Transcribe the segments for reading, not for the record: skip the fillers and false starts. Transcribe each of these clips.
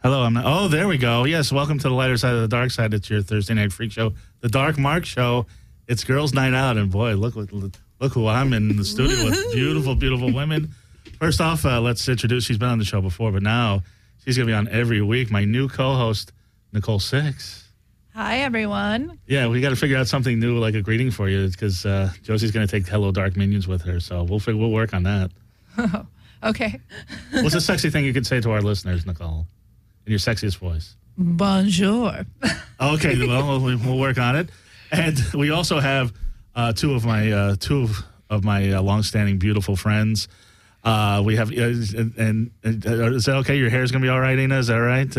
Hello, I'm not. Oh, there we go. Yes, welcome to the lighter side of the dark side. It's your Thursday night freak show, the Dark Mark Show. It's girls' night out, and boy, look who I'm in the studio with. Beautiful, beautiful women. First off, let's introduce. She's been on the show before, but now she's going to be on every week. My new co-host, Nicole Six. Hi, everyone. Yeah, we got to figure out something new, like a greeting for you, because Josie's going to take Hello Dark Minions with her, so we'll work on that. Oh, okay. What's a sexy thing you could say to our listeners, Nicole, in your sexiest voice? Bonjour. Okay, well, we'll work on it. And we also have two of my longstanding beautiful friends. We have, and is that okay? Your hair's going to be all right, Ina? Is that right?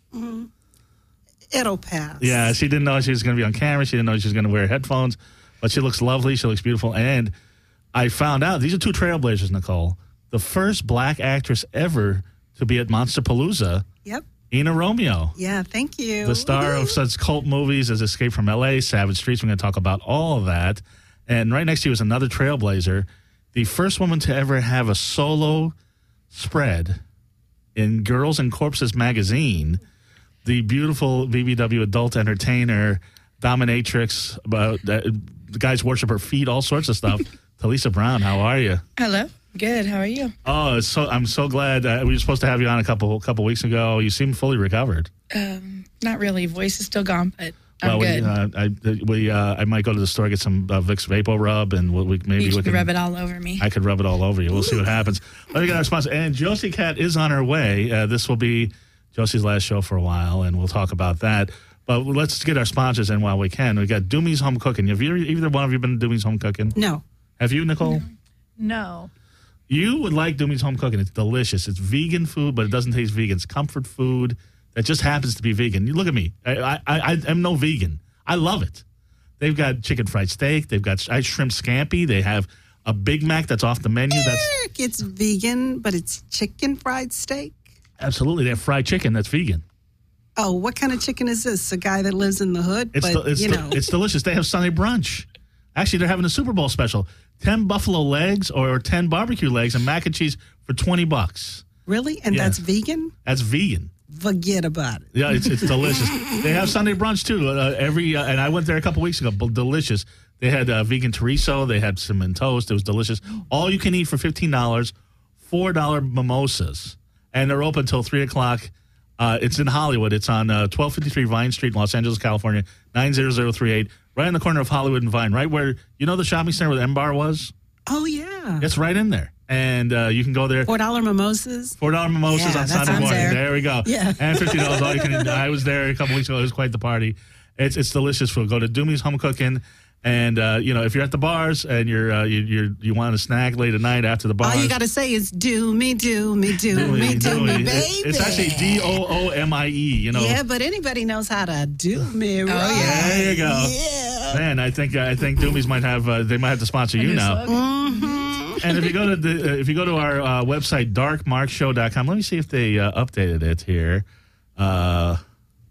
It'll pass. Yeah, she didn't know she was going to be on camera. She didn't know she was going to wear headphones. But she looks lovely. She looks beautiful. And I found out, these are two trailblazers, Nicole. The first black actress ever to be at Monsterpalooza. Yep. Ina Romeo. Yeah, thank you. The star of such cult movies as Escape from L.A., Savage Streets. We're going to talk about all of that. And right next to you is another trailblazer. The first woman to ever have a solo spread in Girls and Corpses magazine. The beautiful BBW adult entertainer, dominatrix, the guys worship her feet, all sorts of stuff. Talisa Brown, how are you? Hello. Good. How are you? Oh, I'm so glad. We were supposed to have you on a couple weeks ago. You seem fully recovered. Not really. Voice is still gone, but I'm good. I might go to the store, get some Vicks Vapor Rub, and we can rub it all over me. I could rub it all over you. We'll see what happens. Let me get our sponsor. And Josie Cat is on her way. This will be Josie's last show for a while, and we'll talk about that. But let's get our sponsors in while we can. We got Doomy's Home Cooking. Have you either one of you been to Doomy's Home Cooking? No. Have you, Nicole? No. You would like Doomy's Home Cooking. It's delicious. It's vegan food, but it doesn't taste vegan. It's comfort food that just happens to be vegan. You look at me. I am no vegan. I love it. They've got chicken fried steak. They've got shrimp scampi. They have a Big Mac that's off the menu. It's vegan, but it's chicken fried steak. Absolutely. They have fried chicken that's vegan. Oh, what kind of chicken is this? A guy that lives in the hood? It's delicious. They have Sunday brunch. Actually, they're having a Super Bowl special. 10 buffalo legs or 10 barbecue legs and mac and cheese for $20. Really? And that's vegan? That's vegan. Forget about it. Yeah, it's delicious. They have Sunday brunch, too. And I went there a couple weeks ago. Delicious. They had vegan chorizo. They had cinnamon toast. It was delicious. All you can eat for $15, $4 mimosas. And they're open until 3 o'clock. It's in Hollywood. It's on 1253 Vine Street, Los Angeles, California, 90038. Right in the corner of Hollywood and Vine, right where, you know the shopping center where the M-Bar was? Oh, yeah. It's right in there. And you can go there. $4 mimosas? $4 mimosas on Sunday morning. There we go. Yeah. And $50 all you can eat. I was there a couple weeks ago. It was quite the party. It's delicious food. Go to Doomy's Home Cooking. And, if you're at the bars and you want a snack late at night after the bars. All you got to say is, do me, baby. It's actually Doomie, Yeah, but anybody knows how to do me right. Oh, yeah. There you go. Yeah. Man, I think Doomies might have to sponsor you now. Mm-hmm. And if you go to our website, darkmarkshow.com, let me see if they updated it here. Not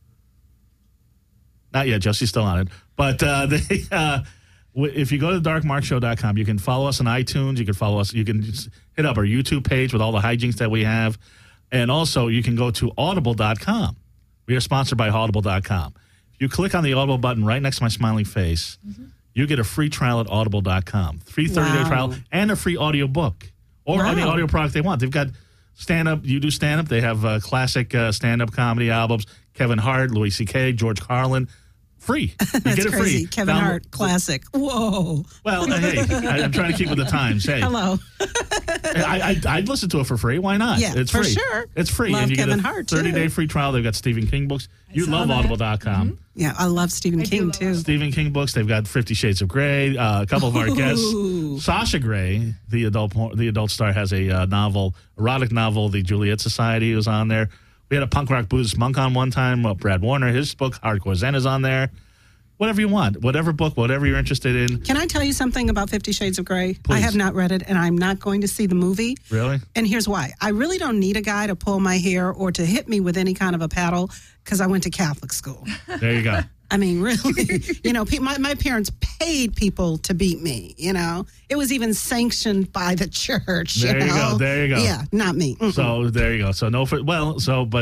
yet, Josie's still on it. But if you go to darkmarkshow.com, you can follow us on iTunes. You can follow us. You can just hit up our YouTube page with all the hijinks that we have. And also, you can go to audible.com. We are sponsored by audible.com. If you click on the Audible button right next to my smiling face, you get a free trial at audible.com. Free 30-day trial and a free audio book or any audio product they want. They've got stand-up. You do stand-up. They have classic stand-up comedy albums. Kevin Hart, Louis C.K., George Carlin. Free. You That's get it crazy. Free. Kevin Hart, classic. Whoa. Well, hey, I'm trying to keep with the times. Hey. Hello. I'd listen to it for free. Why not? Yeah, it's for free. Sure. It's free. Love and you Kevin get a Hart, 30-day free trial. They've got Stephen King books. You love audible.com. Yeah, I love Stephen King, too. Stephen King books. They've got 50 Shades of Grey. A couple of our guests. Sasha Grey, the adult star, has a erotic novel, The Juliet Society, was on there. We had a punk rock Buddhist monk on one time. Brad Warner, his book, Hardcore Zen, is on there. Whatever you want, whatever book, whatever you're interested in. Can I tell you something about 50 Shades of Grey? Please. I have not read it, and I'm not going to see the movie. Really? And here's why. I really don't need a guy to pull my hair or to hit me with any kind of a paddle because I went to Catholic school. There you go. I mean, really, my parents paid people to beat me, It was even sanctioned by the church, There you go. Yeah, not me. Mm-mm. So there you go. So no, but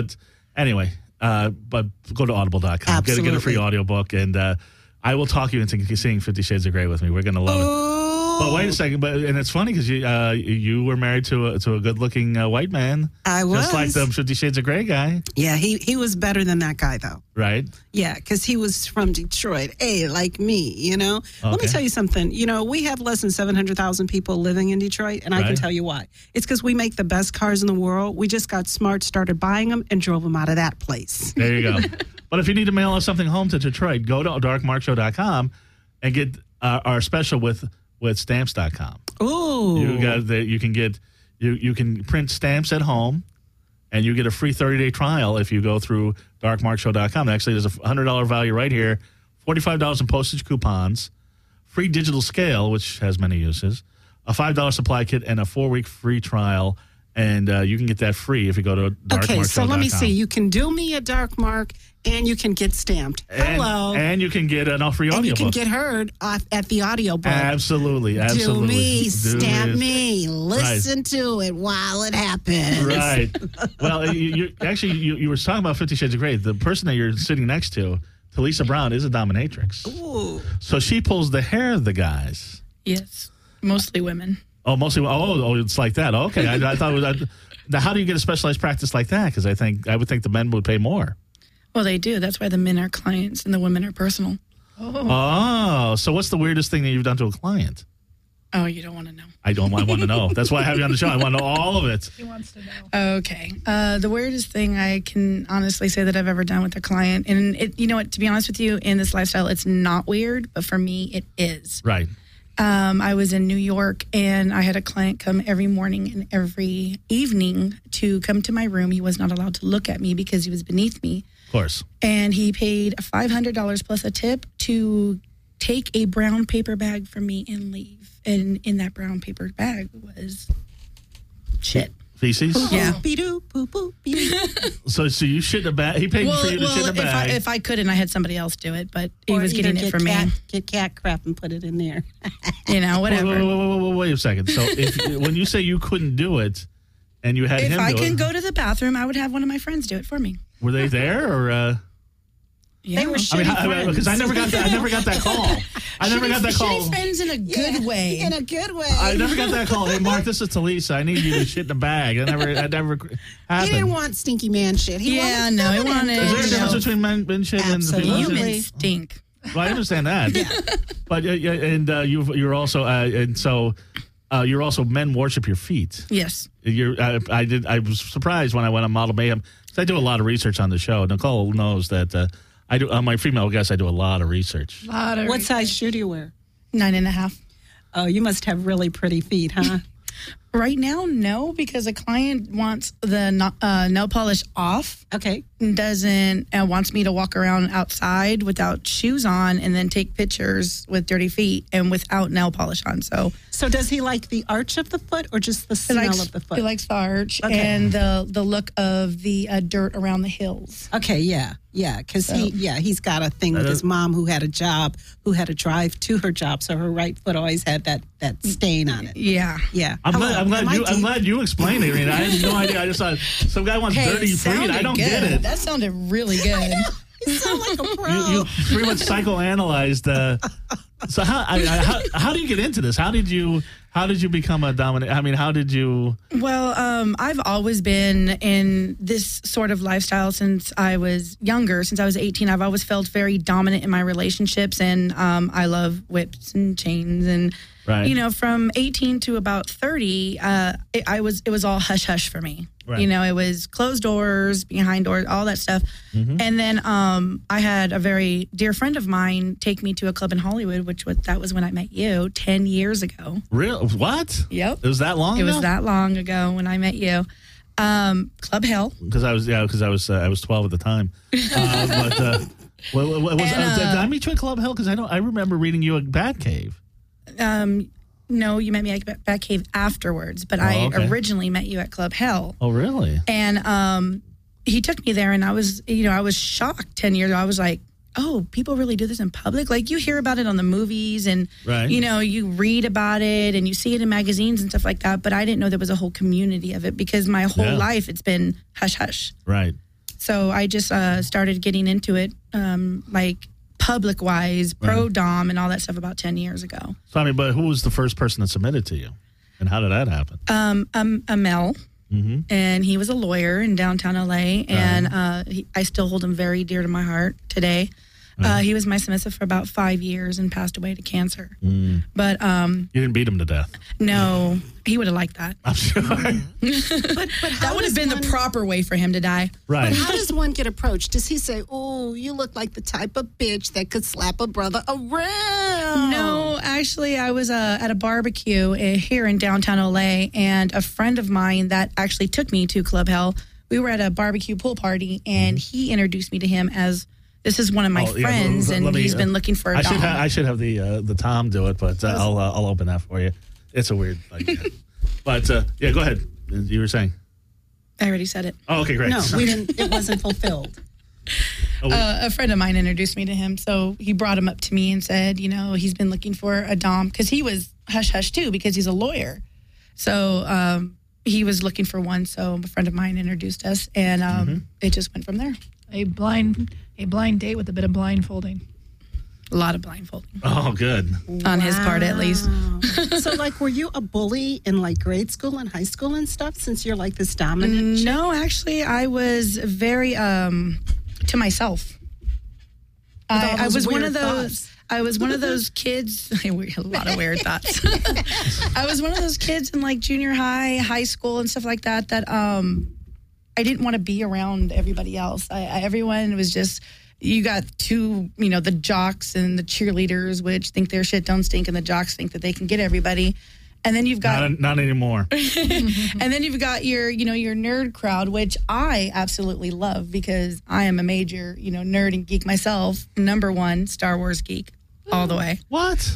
Anyway, but go to audible.com. Get a free audiobook, and I will talk you into seeing 50 Shades of Grey with me. We're going to love it. But wait a second. And it's funny because you were married to a good-looking white man. I was. Just like the 50 Shades of Grey guy. Yeah, he was better than that guy, though. Right? Yeah, because he was from Detroit. Hey, like me, you know? Okay. Let me tell you something. You know, we have less than 700,000 people living in Detroit, and I can tell you why. It's because we make the best cars in the world. We just got smart, started buying them, and drove them out of that place. There you go. But if you need to mail us something home to Detroit, go to darkmarkshow.com and get our special with stamps.com. Ooh. You can print stamps at home, and you get a free 30-day trial if you go through darkmarkshow.com. Actually, there's a $100 value right here, $45 in postage coupons, free digital scale, which has many uses, a $5 supply kit, and a 4-week free trial. And you can get that free if you go to darkmarkshow.com. Okay, so let me see. You can do me a Dark Mark, and you can get stamped. Hello. And you can get an free audiobook. And you can get heard at the audiobook. Absolutely. Do me, stamp me, listen to it while it happens. Right. Well, you were talking about 50 Shades of Grey. The person that you're sitting next to, Talisa Brown, is a dominatrix. Ooh. So she pulls the hair of the guys. Yes, mostly women. Oh, mostly. Oh, it's like that. Okay, I thought it was. Now, how do you get a specialized practice like that? Because I would think the men would pay more. Well, they do. That's why the men are clients and the women are personal. Oh, so what's the weirdest thing that you've done to a client? Oh, you don't want to know. I want to know. That's why I have you on the show. I want to know all of it. He wants to know. Okay. The weirdest thing I can honestly say that I've ever done with a client, and you know what? To be honest with you, in this lifestyle, it's not weird, but for me, it is. Right. I was in New York, and I had a client come every morning and every evening to come to my room. He was not allowed to look at me because he was beneath me. Of course. And he paid $500 plus a tip to take a brown paper bag from me and leave. And in that brown paper bag was shit. Feces? Yeah. So you shit in a bag. He paid for you to shit in a bag. If I couldn't, I had somebody else do it, but he Or was getting either it from me. Get cat crap and put it in there. You know, whatever. Wait a second. So when you say you couldn't do it, and you had If him I do can it, go to the bathroom, I would have one of my friends do it for me. were they there or? Yeah. They were Because I never got that call. I never got that call. Shitty friends in a good way. In a good way. I never got that call. Hey, Mark, this is Talisa. I need you to shit in a bag. That never He happened. didn't want stinky man shit. He wanted he feminine. wanted. Is there a difference between men shit and Absolutely. female shit? Humans stink. Well, I understand that. But you're also you're also men worship your feet. Yes. I was surprised when I went on Model Mayhem. 'Cause I do a lot of research on the show. Nicole knows that I do on my female guests. I do a lot of research. What size shoe do you wear? 9.5. Oh, you must have really pretty feet, huh? Right now, no, because a client wants the nail polish off. Okay. Wants me to walk around outside without shoes on and then take pictures with dirty feet and without nail polish on. So does he like the arch of the foot or just the smell of the foot? He likes the arch Okay. and the look of the dirt around the hills. Okay, yeah, because he's got a thing with his mom who had a job, who had to drive to her job, so her right foot always had that stain on it. Yeah. Yeah. I'm glad you explained it. I mean, I had no idea. I just thought some guy wants dirty feet. I don't get it. That sounded really good. You sound like a pro. You pretty much psychoanalyzed. So how do you get into this? How did you become a dominant? I mean, how did you? Well, I've always been in this sort of lifestyle since I was younger. Since I was 18, I've always felt very dominant in my relationships, and I love whips and chains. And Right. you know, from 18 to about 30, it was all hush hush for me. Right. You know, it was closed doors, behind doors, all that stuff. Mm-hmm. And then I had a very dear friend of mine take me to a club in Hollywood, that was when I met you 10 years ago. Real? What? Yep. It was that long It ago? was that long ago when I met you. Club Hell. Because I was 12 at the time. Did I meet you at Club Hell? Because I remember reading you at Batcave. No, you met me at Batcave afterwards, but I originally met you at Club Hell. Oh, really? And he took me there, and I was shocked 10 years ago. I was like, oh, people really do this in public? Like, you hear about it on the movies, and, Right. you know, you read about it, and you see it in magazines and stuff like that, but I didn't know there was a whole community of it, because my whole life it's been hush-hush. Right. So I just started getting into it, like public-wise, pro-dom and all that stuff about 10 years ago. So, I mean, but who was the first person that submitted to you? And how did that happen? Mel, and he was a lawyer in downtown LA, and I still hold him very dear to my heart today. He was my submissive for about 5 years and passed away to cancer. But you didn't beat him to death. No, he would have liked that. I'm sure. But That would have been the proper way for him to die. Right. But how does one get approached? Does he say, "Oh, you look like the type of bitch that could slap a brother around"? No, actually, I was at a barbecue here in downtown LA, and a friend of mine that actually took me to Club Hell, we were at a barbecue pool party, and he introduced me to him as, this is one of my friends, and he's been looking for a dom. I should have the Tom do it, but I'll open that for you. It's a weird idea. But, yeah, go ahead. You were saying. I already said it. Oh, okay, great. No, we didn't. It wasn't fulfilled. A friend of mine introduced me to him, so he brought him up to me and said, he's been looking for a dom, because he was hush-hush too, because he's a lawyer. So he was looking for one, so a friend of mine introduced us, and it just went from there. A blind date with a bit of blindfolding. A lot of blindfolding. Oh, good. On his part, at least. So, like, were you a bully in, like, grade school and high school and stuff, since you're, like, this dominant chick? No, actually, I was very to myself. I was one of those. thoughts. I was one of those kids. A lot of weird thoughts. I was one of those kids in like junior high school, and stuff like that. That I didn't want to be around everybody else. Everyone was just. You got two, the jocks and the cheerleaders, which think their shit don't stink, and the jocks think that they can get everybody. And then you've got not anymore. And then you've got your nerd crowd, which I absolutely love, because I am a major, nerd and geek myself. Number one, Star Wars geek, all the way. What?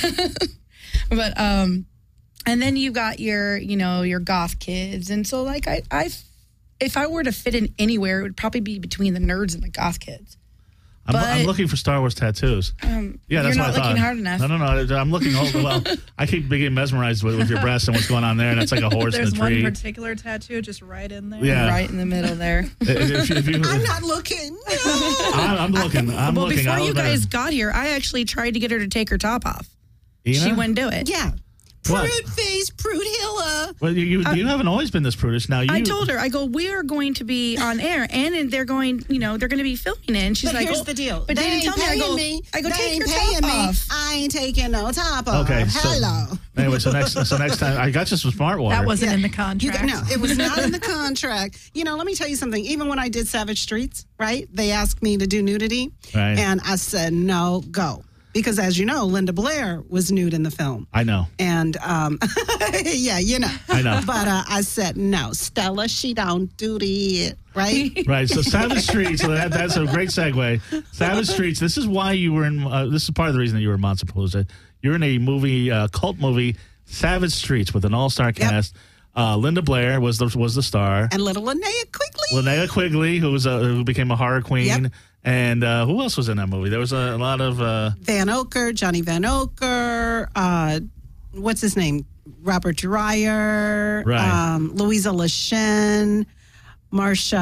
But and then you've got your goth kids, and so like if I were to fit in anywhere, it would probably be between the nerds and the goth kids. I'm looking for Star Wars tattoos. Yeah, that's you're what not I thought. looking hard enough. No. I'm looking. Well, I keep getting mesmerized with your breasts and what's going on there, and it's like a horse in a There's tree. one particular tattoo just right in there. Yeah. Right in the middle there. I'm not looking. I'm looking. Well, before you guys got here, I actually tried to get her to take her top off. Ina? She wouldn't do it. Yeah. What? Prude face, prude hilla. Well, you haven't always been this prudish. Now I told her, I go, we are going to be on air, and they're going, they're going to be filming it. And she's But like, here's the deal. But they didn't tell me. I go, take your top off. I ain't taking no top off. Okay. Hello. Anyway, so next time I got you some smart water. That wasn't in the contract. No, it was not in the contract. Let me tell you something. Even when I did Savage Streets, right, they asked me to do nudity. Right. And I said, no, go. Because as you know, Linda Blair was nude in the film. I know. And, yeah, I know. But I said, no, Stella, she don't do it, right? Right. So Savage Streets. So that's a great segue. Savage Streets. This is why you were in. This is part of the reason that you were in Monstapalooza. You're in a movie, cult movie, Savage Streets, with an all-star cast. Linda Blair was the star. And little Linnea Quigley, who became a horror queen. Yep. And who else was in that movie? There was a lot of... Johnny Van Oker, what's his name? Robert Dreyer, Right. Louisa Lashen, Marsha.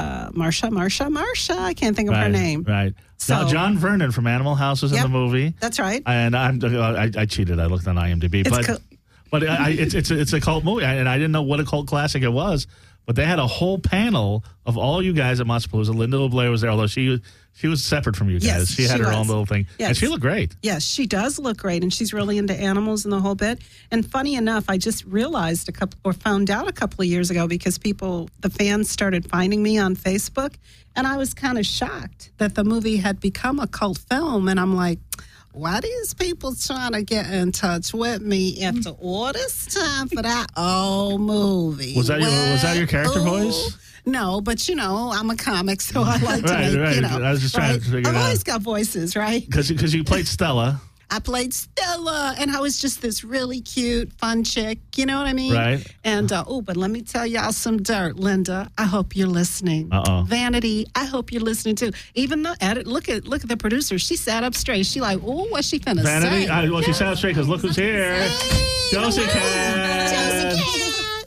I can't think of her name. Right. So- Now, John Vernon from Animal House was in the movie. That's right. And I cheated. I looked on IMDb. But it's a cult movie, and I didn't know what a cult classic it was. But they had a whole panel of all you guys at Monstapalooza. Linda Blair was there, although she was separate from you guys. Yes, she had her own little thing. Yes. And she looked great. Yes, she does look great, and she's really into animals and the whole bit. And funny enough, I just realized found out a couple of years ago, because the fans started finding me on Facebook, and I was kind of shocked that the movie had become a cult film. And I'm like, why these people trying to get in touch with me after all this time for that old movie? Was that your character voice? No, but I'm a comic, so I like to make, Right. I was just trying to figure it out. I've always got voices, right? Because you played Stella. I played Stella, and I was just this really cute, fun chick. You know what I mean? Right. And, but let me tell y'all some dirt, Linda. I hope you're listening. Uh-oh. Vanity, I hope you're listening, too. Even the edit, look at the producer. She sat up straight. She like, oh, what's she finna Vanity? say? She sat up straight because look who's here. Hey, Josie Josie Cat. Cat.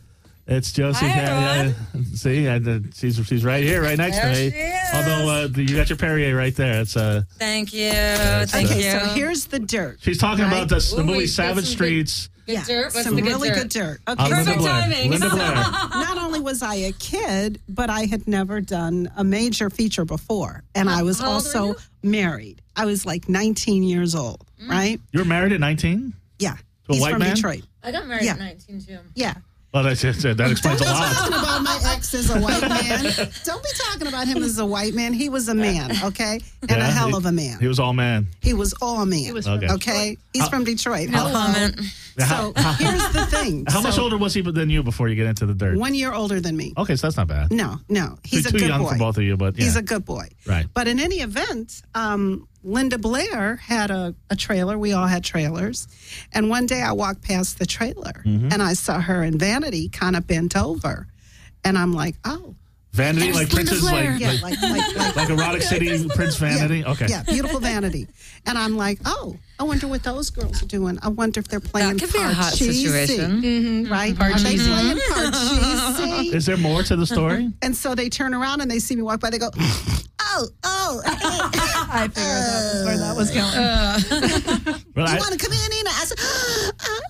It's Josie. Hi, See, she's right here, right next There to me. she is. Although you got your Perrier right there. It's Thank you. Okay, Thank you. so here's the dirt. She's talking Right. about the Ooh, movie we got Savage some good- Streets. Good dirt. What's some the good really dirt? good dirt. on Okay, Linda Perfect Blair. timing. Linda Blair. not only was I a kid, but I had never done a major feature before. And I was How old were also you? married. I was like 19 years old, right? You were married at 19? Yeah. To a He's white from man? Detroit. I got married Yeah. at 19 too. Yeah. Well, that explains a lot. Talking about my ex as a white man. Don't be talking about him as a white man. He was a man, okay? And a hell of a man. He was all man. He was all man. He was Okay. from Okay? He's from Detroit. No Hello. comment. So here's the thing. How much So, older was he than you before you get into the dirt? 1 year older than me. Okay, so that's not bad. No. He's a too good young boy. for both of you, but yeah. He's a good boy. Right. But in any event, Linda Blair had a trailer. We all had trailers. And one day I walked past the trailer and I saw her in Vanity kind of bent over. And I'm like, oh. Vanity, There's like Linda Prince's, Blair. Yeah, like like Erotic City, Prince Vanity? Yeah, Okay. Yeah, beautiful Vanity. And I'm like, oh, I wonder what those girls are doing. I wonder if they're playing That could be a hot Parcheesi. situation. Right? Are they playing Parcheesi? Is there more to the story? And so they turn around and they see me walk by. They go, oh. I figured that was where that was going. Well, You I- want to come in, Nina? I said,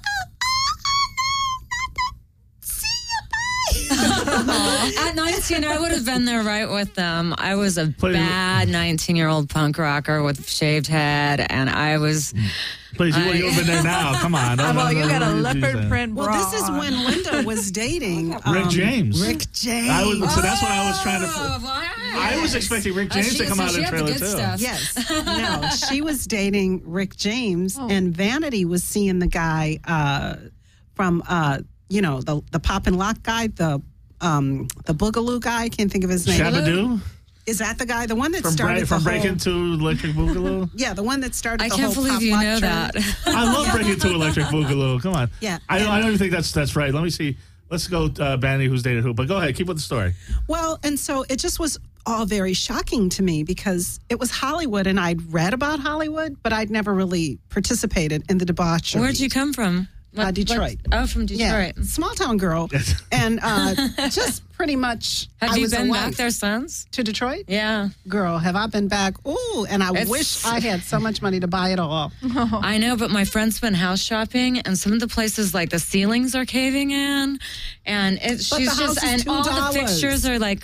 At 19, I would have been there right with them. I was a Please. bad 19-year-old punk rocker with shaved head, and I was. Please, you wouldn't been there now. Come on. Well, you got a Don't do leopard that. print bra. well, this is when Linda was dating Rick James. Rick James. So that's what I was trying to. why? I was expecting Rick James to come out in the trailer too. Yes. No, she was dating Rick James, and Vanity was seeing the guy from, the pop and lock guy, the Boogaloo guy. I can't think of his name. Shabadoo Is that the guy? The one that from started from the Breaking whole... to Electric Boogaloo. Yeah, the one that started I the can't whole believe pop you lock know trend. that. I love Breaking to Electric Boogaloo. Come on. Yeah. I don't even think that's right. Let me see. Let's go, Vanity, who's dated who. But go ahead, keep with the story. Well, and so it just was all very shocking to me because it was Hollywood and I'd read about Hollywood, but I'd never really participated in the debauchery. Where'd you come from? Detroit. From Detroit. Yeah, small town girl. And just pretty much Have I you was a been back wife. there since? To Detroit? Yeah. Girl, have I been back? Ooh, and I wish I had so much money to buy it all. I know, but my friend's been house shopping, and some of the places, like the ceilings are caving in, and But the house is and all the $2. fixtures are like,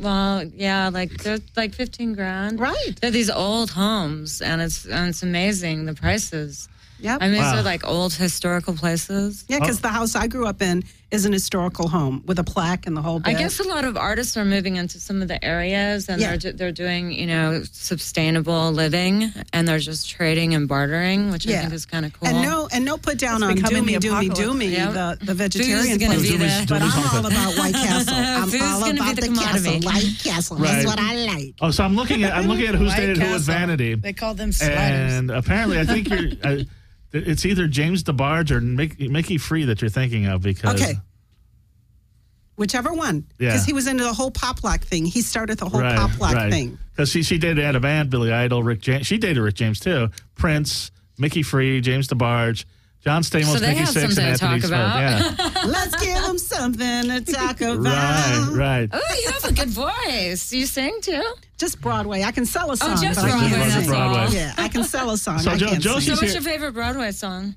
like they're like $15,000. Right. They're these old homes, and it's amazing the prices. Yep. I mean, Wow. these are like old historical places. Yeah, because the house I grew up in is an historical home with a plaque and the whole bit. I guess a lot of artists are moving into some of the areas, and Yeah. they're doing sustainable living, and they're just trading and bartering, which I Yeah. think is kind of cool. And no put down It's on becoming doomy, the doomy, apocalypse. doomy, Yep. the vegetarian Food's gonna food. be the- But I'm something. all about White Castle. I'm Food's all gonna be about the the commodity. castle. White Castle. Right. That's what I like. Oh, so I'm looking at who's White dated who with Castle. Vanity, They call them sliders. and apparently I think you're. It's either James DeBarge or Mickey Free that you're thinking of because. Okay. Whichever one. Yeah. Because he was into the whole pop lock thing. He started the whole Right, pop lock right. thing. Because she dated Anna Van, Billy Idol, Rick James. She dated Rick James too. Prince, Mickey Free, James DeBarge, John Stamos, So they Mickey have Six, and something to Anthony talk Smith. about. Yeah. Let's give him something to talk about. Right, right. Oh, you have a good voice. You sing too? Just Broadway. I can sell a song, just but I Broadway, can't that's sing. Broadway. Yeah, I can sell a song. So I can't Josie's sing. So what's here- your favorite Broadway song?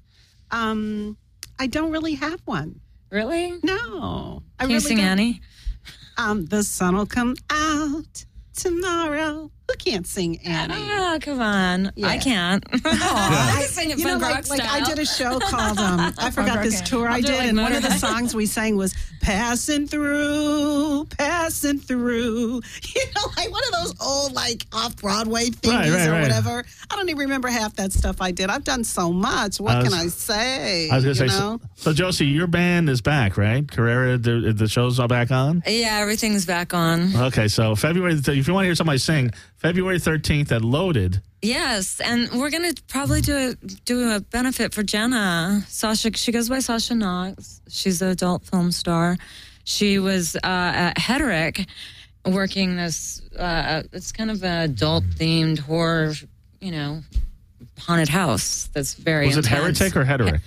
I don't really have one. Really? No. I Can you really sing don't. Annie? The sun will come out tomorrow. Who can't sing Annie? Oh, come on. Yeah. I can't. I can sing it You know, punk rock like I style. did a show called I forgot rock this Annie. tour I I'll do it did, like and one of the Motorhead. songs we sang was "Passing Through, Passing Through." You know, like one of those old like off Broadway thingies Right, or right. whatever. I don't even remember half that stuff I did. I've done so much. What can I say? I was going to you say, know? so Josie, your band is back, right? Carrera, the show's all back on? Yeah, everything's back on. Okay, so February, if you want to hear somebody sing, February 13th at Loaded. Yes, and we're gonna probably do a benefit for Jenna. Sasha, she goes by Sasha Knox. She's an adult film star. She was at Hederick working this. It's kind of an adult themed horror, haunted house. That's very Was it intense. Heretic or Hederick?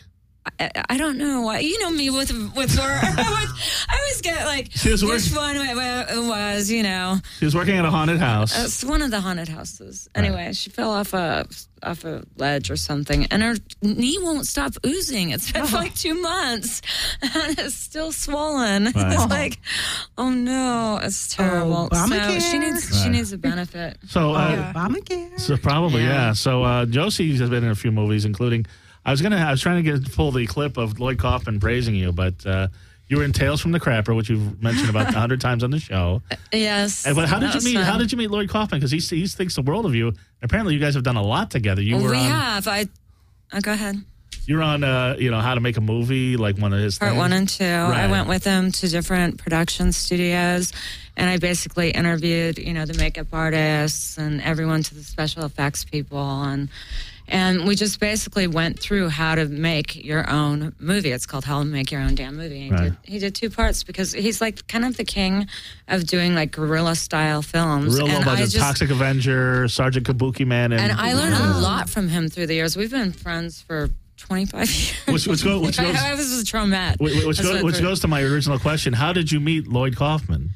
I don't know why. You know me with horror. I always get like which one it was. You know, she was working at a haunted house. It's one of the haunted houses. Anyway, she fell off a ledge or something, and her knee won't stop oozing. It's been for like 2 months, and it's still swollen. Right. It's like, oh no, it's terrible. So she needs a benefit. So Obamacare. So probably yeah. So Josie has been in a few movies, including. I was trying to pull the clip of Lloyd Kaufman praising you, but you were in Tales from the Crapper, which you've mentioned about 100 times on the show. Yes. But how did you meet? How did you meet Lloyd Kaufman? Because he thinks the world of you. Apparently, you guys have done a lot together. We have. Go ahead. You're on, How to Make a Movie, like one of his Part things. 1 and 2. Right. I went with him to different production studios, and I basically interviewed, the makeup artists and everyone to the special effects people, and we just basically went through how to make your own movie. It's called How to Make Your Own Damn Movie. He did 2 parts because he's like kind of the king of doing like guerrilla style films. Real low budget, Toxic Avenger, Sergeant Kabuki Man. And I learned a lot from him through the years. We've been friends for 25 years. I was a traumette. Which goes to my original question. How did you meet Lloyd Kaufman?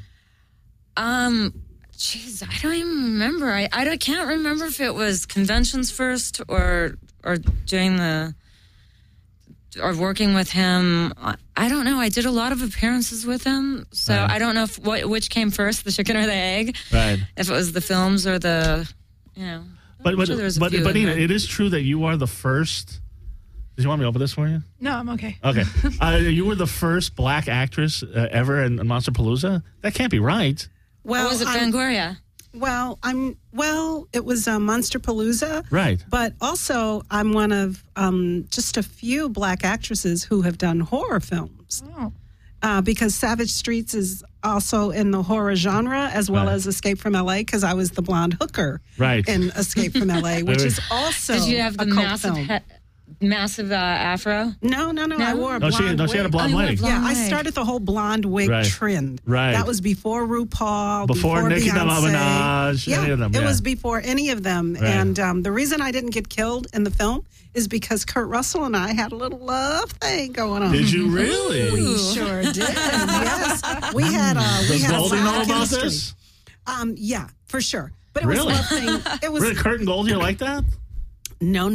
Jeez, I don't even remember. I can't remember if it was conventions first or doing or working with him. I don't know. I did a lot of appearances with him, so right. I don't know which came first, the chicken or the egg. Right. If it was the films or the, But Nina, it is true that you are the first. Did you want me to open this for you? No, I'm okay. Okay. You were the first black actress ever in Monsterpalooza? That can't be right. Well, or was it Fangoria? Well, it was Monsterpalooza. Right. But also, I'm one of just a few black actresses who have done horror films. Oh. Because Savage Streets is also in the horror genre, as well as Escape from L.A., because I was the blonde hooker in Escape from L.A., which is also Did you have the massive afro? No. I wore a blonde wig. She had a blonde wig. Yeah, I started the whole blonde wig trend. Right. That was before RuPaul, before Nicki Beyonce. Minaj, any of them. It was before any of them. Right. And the reason I didn't get killed in the film is because Kurt Russell and I had a little love thing going on. Did you really? We sure did. Yes. We had Does Goldie know about chemistry. this? Yeah, for sure. But it Really? was a love thing. It was Really, Kurt and Goldie are like that? No.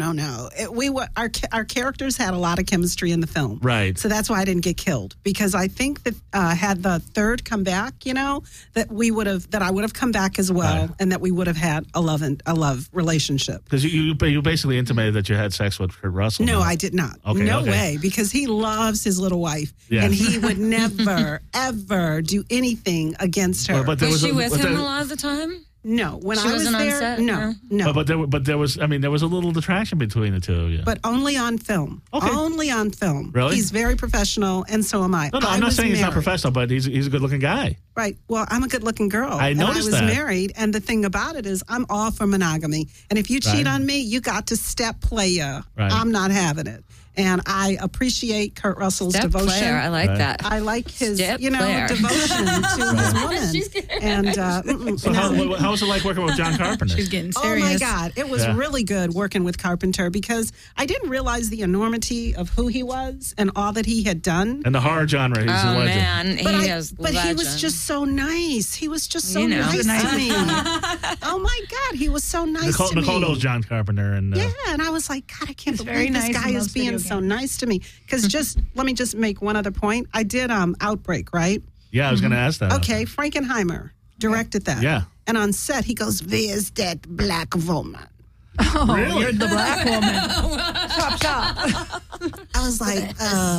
Our characters had a lot of chemistry in the film, Right. So that's why I didn't get killed, because I think that had the third come back, that I would have come back as well, Right. and that we would have had a love relationship. Because you basically intimated that you had sex with Kurt Russell. No, I did not. Okay, no okay. way, because he loves his little wife, Yeah. and he would never ever do anything against her. But there Was she with him there- a lot of the time? No, when She I was wasn't on there, set? no. But there was a little attraction between the two of you. But only on film. Okay. Only on film. Really? He's very professional, and so am I. No, I'm not saying he's not professional, but he's a good-looking guy. Right. Well, I'm a good-looking girl. I noticed and I was that. married, and the thing about it is I'm all for monogamy. And if you cheat on me, you got to step player. Right. I'm not having it. And I appreciate Kurt Russell's devotion. Player. I like that. I like his, Step player. devotion to his woman. And So how was it like working with John Carpenter? She's getting oh serious. my God, it was really good working with Carpenter, because I didn't realize the enormity of who he was and all that he had done. In the horror genre, he's a legend. Man, But he was just so nice. He was just so nice to me. Oh my God, he was so nice to me. Nicole knows John Carpenter, and yeah, and I was like, God, I can't very believe this nice guy and is loves being video so nice to me. Because let me just make one other point. I did Outbreak, right? yeah, I was going to ask that. Okay, Frankenheimer directed that. Yeah. And on set, he goes, "Where's that black woman?" Oh, Really? you're the black woman. Chop. I was like,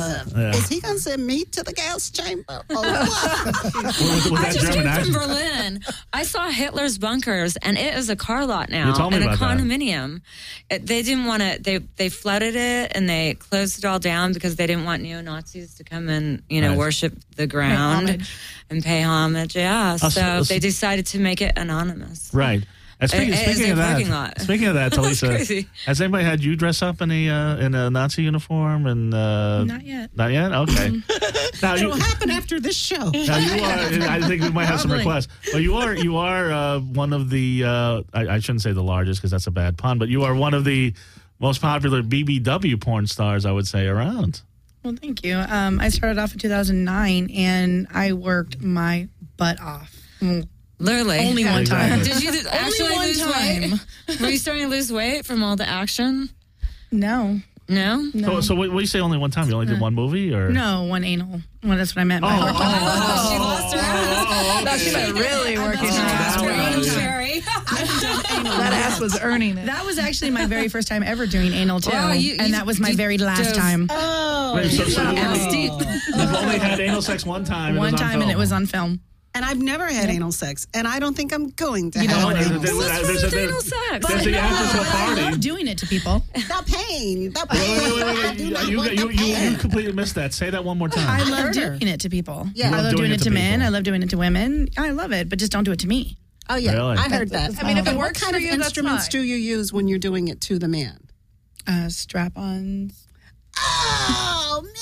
is he going to send me to the gas chamber? Or what? With I that just German came from accent. Berlin. I saw Hitler's bunkers, and it is a car lot now You told me and a about that. condominium. They didn't want to. They flooded it and they closed it all down because they didn't want neo-Nazis to come and Right. worship the ground homage. and pay homage. Yeah, Oh, so so- they decided to make it anonymous. Right. And It is speaking a of parking lot. that, Talisa, crazy. has anybody had you dress up in a Nazi uniform? And Not yet. Not yet. Okay. Now It'll happen after this show. Now you are. I think we might have some Probably. requests. But you are one of the. I shouldn't say the largest because that's a bad pun. But you are one of the most popular BBW porn stars, I would say, around. Well, thank you. I started off in 2009, and I worked my butt off. Literally. Only one time. Did you actually one lose time. weight? Were you starting to lose weight from all the action? No. No? So what do you say only one time? You only did one movie? Or No, one anal. Well, that's what I meant by She lost her ass. No, she was really working her ass. Cherry. That ass was earning it. That was actually my very first time ever doing anal, too. Wow, and that was my very last dove- time. Wait, so Nasty. you've only had anal sex one time. One time, and it was on film. And I've never had anal sex, and I don't think I'm going to You have don't want anal anal sex. What's wrong with anal sex? There's the after show I love party. doing it to people. The pain. The Wait, pain. you completely missed that. Say that one more time. I love doing it to people. Yeah. I love love doing doing it it to to men. people. I love doing it to women. I love it, but just don't do it to me. Oh, yeah. Really? I heard that. I mean, if it And what works kind for of you, that's instruments fine. do you use when you're doing it to the man? Strap-ons. Oh, man.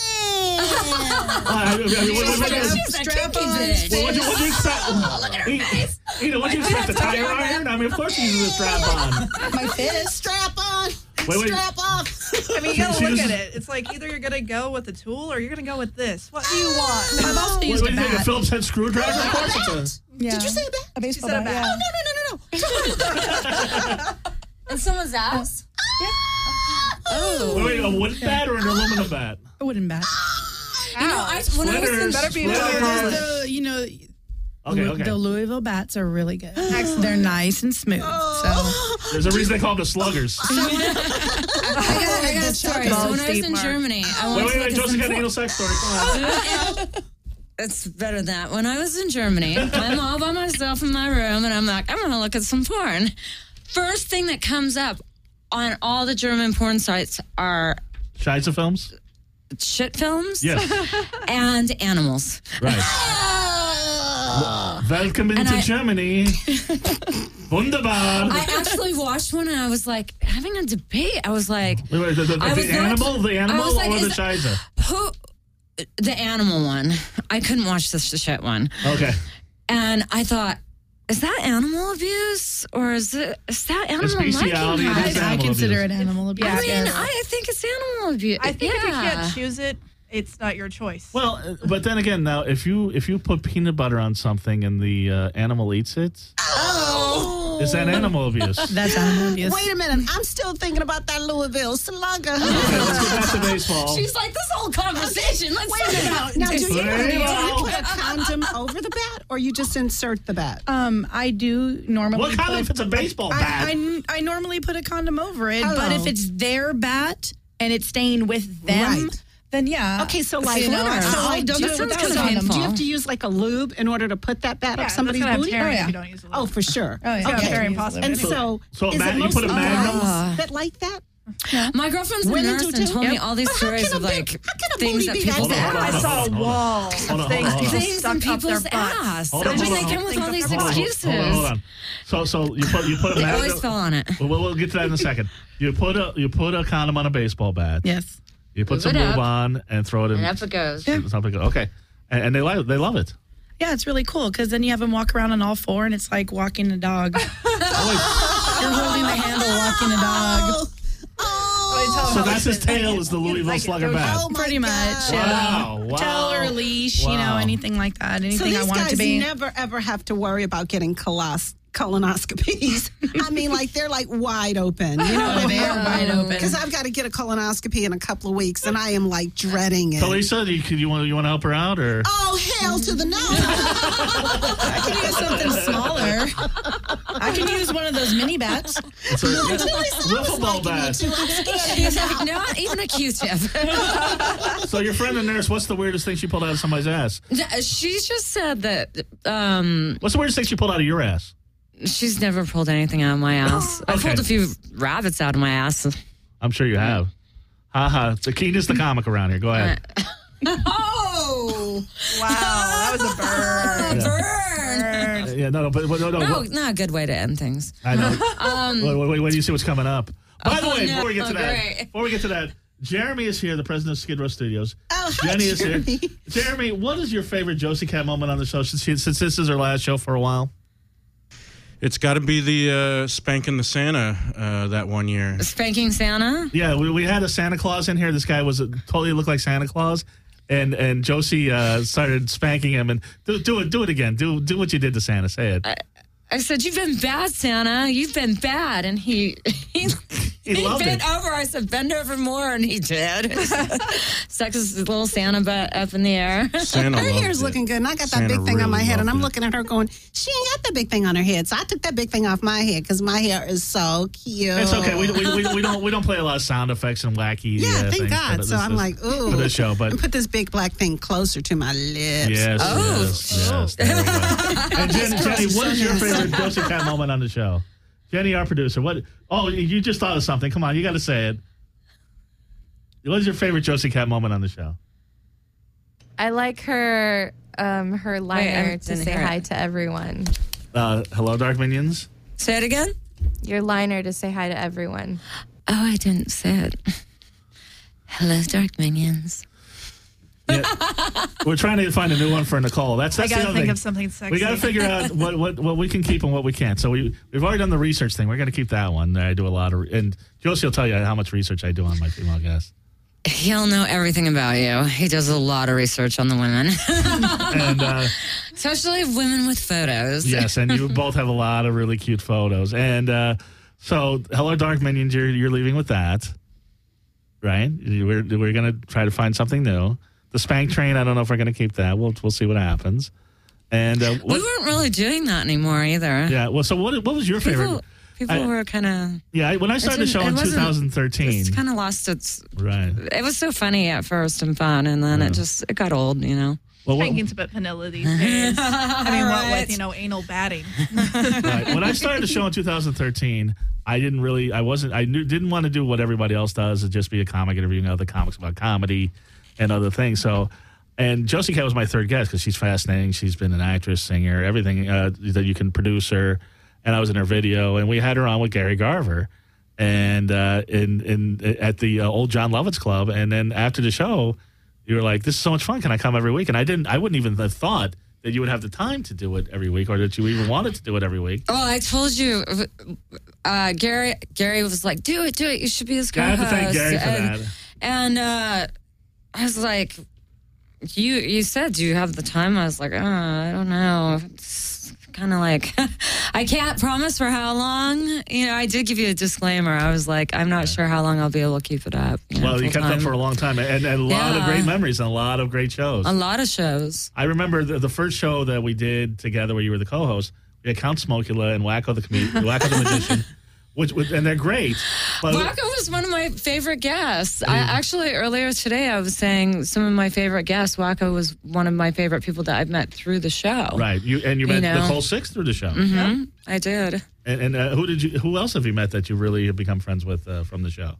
What'd you expect? Look at her face. What'd you expect? A tire iron? I mean, of course you use a strap on. My fist. Strap on. Wait. Strap off. I mean, you gotta She look just- at it. It's like either you're gonna go with the tool or you're gonna go with this. What do you want? I've also What used do a you think? A bat. Phillips head screwdriver? Of course it's Yeah. Did you say that? A baseball said a bat. bat. Oh, no. And someone's ass? Oh. Wait, a wooden bat or an aluminum bat? A wooden bat. You know, when I was in Better be Splitters. Okay. The Louisville bats are really good. They're nice and smooth. So There's a reason they call them the sluggers. I got a story. So when I was in Germany, I went to Wait, look at Josie some got an anal sex story. Come on. It's better than that. When I was in Germany, I'm all by myself in my room, and I'm like, I'm going to look at some porn. First thing that comes up on all the German porn sites are Scheisse films? shit films Yes. and animals. Right. Welcome And into I- Germany. Wunderbar. I actually watched one, and I was like having a debate. I was like, Wait, the I was animal I was like, or the is Scheisse? who? The animal one. I couldn't watch the shit one. Okay. And I thought, is that animal abuse or is that animal bestiality, liking? it is I animal consider abuse. it animal abuse. I mean, yes. I think it's animal abuse. I think if you Yeah. can't choose it, it's not your choice. Well, but then again, now if you put peanut butter on something and the animal eats it, is that animal abuse? Okay, That's animal abuse. Wait a minute. I'm still thinking about that Louisville slugger. let's get back to baseball. She's like, this whole conversation. Let's Wait a minute. Now, do you Baseball. put a condom over the bat or you just insert the bat? I do normally. What kind if it's a baseball bat? I normally put a condom over it, Hello. but if it's their bat and it's staying with them, Right. then yeah. Okay, so like, You know, so like, don't do do it you, without sounds a kinda condom. do you have to use like a lube in order to put that bat yeah, up somebody's that's gonna booty? have tearing Oh, yeah. if you don't use a Oh, for sure. Oh, yeah. It's Okay. very impossible. And so So a is mag- it you put a mostly magnum? guys that like that? My girlfriend's a Women nurse do and too? told me Yep. all these But how stories can of a like booty- how can a things booty that be people that bad? I saw a Hold on. wall Hold on, of things hold on. people things in stuck up their people's butts. ass. Hold I on, mean, hold they on. come with all these Hold on, excuses. hold on. So you put a They magnum. always fell on it. We'll get to that in a second. You put a condom on a baseball bat. Yes. You put Move some it lube up. on and throw it in. And up it goes. Something good. Okay, and they love it. Yeah, it's really cool because then you have them walk around on all four and it's like walking a dog. You're holding the handle, walking a dog. So that's his tail is the Louisville Slugger bat. Oh my Pretty much. God. Yeah. Wow. Tail or leash, you know, Wow. anything like that. So Anything these I want it guys to be. never ever have to worry about getting colonoscopies. I mean, like they're like wide open. You know what I mean? They're wide open. Because I've got to get a colonoscopy in a couple of weeks, and I am like dreading it. Felisa, you want to help her out or? Oh hell to the no! I can use something smaller. I can use one of those mini bats. It's a wiffle ball bat. She's like, not even a Q-tip. So your friend the nurse, what's the weirdest thing she pulled out of somebody's ass? She just said that What's the weirdest thing she pulled out of your ass? she's never pulled anything out of my ass. I Okay. pulled a few rabbits out of my ass. I'm sure you have. Ha. The Keenest the comic around here. Go ahead. Oh, Wow, that was a burn. Burn. Yeah, no. No, not a good way to end things. I know. Wait, do you see what's coming up? By the way, no. before we get to that, Jeremy is here, the president of Skid Row Studios. Oh, hi, Jenny is Jeremy. here. Jeremy, what is your favorite Josie Cat moment on the show since this is her last show for a while? It's got to be the spanking the Santa that one year. Spanking Santa? Yeah, we had a Santa Claus in here. This guy was totally looked like Santa Claus. And Josie started spanking him. And do it again. Do what you did to Santa. Say it. I said, "You've been bad, Santa. You've been bad." And he loved bent it. over. I said, "Bend over more," and he did. Stuck his little Santa butt up in the air. Santa Her loved hair's it. looking good, and I got that Santa big thing on my really head, and I'm loved it. looking at her going, she ain't got that big thing on her head. So I took that big thing off my head because my hair is so cute. It's okay. We don't play a lot of sound effects and wacky. Yeah, thank things God. for So I'm like, ooh. for this show, but And put this big black thing closer to my lips. yes, Oh. yes. There we go. And Jenny, what is your favorite Josie Cat moment on the show? Jenny, our producer. What? Oh, you just thought of something. Come on, you got to say it. What is your favorite Josie Cat moment on the show? I like her liner to didn't say hear hi it. to everyone. Hello, Dark Minions. Say it again. Your liner to say hi to everyone. Oh, I didn't say it. Hello, Dark Minions. Yeah. We're trying to find a new one for Nicole. That's I the gotta other think thing. of something sexy. We got to figure out what we can keep and what we can't. So we've already done the research thing. We're going to keep that one. I do a lot of, and Josie will tell you how much research I do on my female guests. He'll know everything about you. He does a lot of research on the women, And especially women with photos. yes, and you both have a lot of really cute photos. And so, hello, Dark Minions. You're leaving with that, right? We're going to try to find something new. The Spank Train. I don't know if we're going to keep that. We'll see what happens. And We weren't really doing that anymore either. yeah. Well, so what was your favorite? People were kind of. Yeah, when I started the show in 2013. It's kind of lost its. Right. It was so funny at first and fun, and then it got old, you know. Well, Spanking's a bit vanilla these days. I mean, what with, anal batting. right. When I started the show in 2013, I didn't didn't want to do what everybody else does, and just be a comic interviewing other comics about comedy and other things. So, and Josie Cat was my third guest because she's fascinating. She's been an actress, singer, everything that you can produce her. And I was in her video, and we had her on with Gary Garver, and at the old John Lovitz Club. And then after the show, you were like, "This is so much fun. Can I come every week?" And I wouldn't even have thought that you would have the time to do it every week, or that you even wanted to do it every week. Oh, I told you, Gary was like, "Do it. You should be his Yeah, I co-host." have to thank Gary for that. And I was like, "You said, do you have the time?" I was like, I don't know. It's kind of like, I can't promise for how long. You know, I did give you a disclaimer. I was like, I'm not sure how long I'll be able to keep it up. Well, you kept up for a long time, and a lot of great memories and a lot of great shows. A lot of shows. I remember the first show that we did together where you were the co-host. We had Count Smokula and Wacko the Magician, and they're great. But Wacko was one of my favorite guests. I actually, earlier today, I was saying some of my favorite guests. Wacko was one of my favorite people that I've met through the show. right, you met Nicole Six through the show. Mm-hmm. I did. And who else have you met that you really have become friends with from the show?